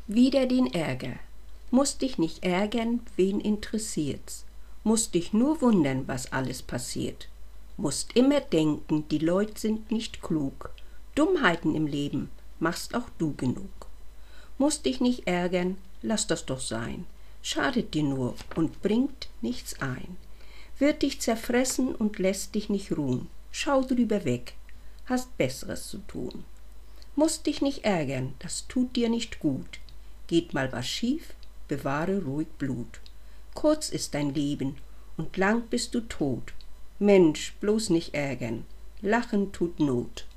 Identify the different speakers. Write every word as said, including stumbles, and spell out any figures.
Speaker 1: Wieder den Ärger. Musst dich nicht ärgern, wen interessiert's? Musst dich nur wundern, was alles passiert. Musst immer denken, die Leute sind nicht klug. Dummheiten im Leben machst auch du genug. Musst dich nicht ärgern, lass das doch sein. Schadet dir nur und bringt nichts ein. Wird dich zerfressen und lässt dich nicht ruhen. Schau drüber weg, hast Besseres zu tun. Musst dich nicht ärgern, das tut dir nicht gut. Geht mal was schief, bewahre ruhig Blut. Kurz ist dein Leben und lang bist du tot. Mensch, bloß nicht ärgern, Lachen tut Not.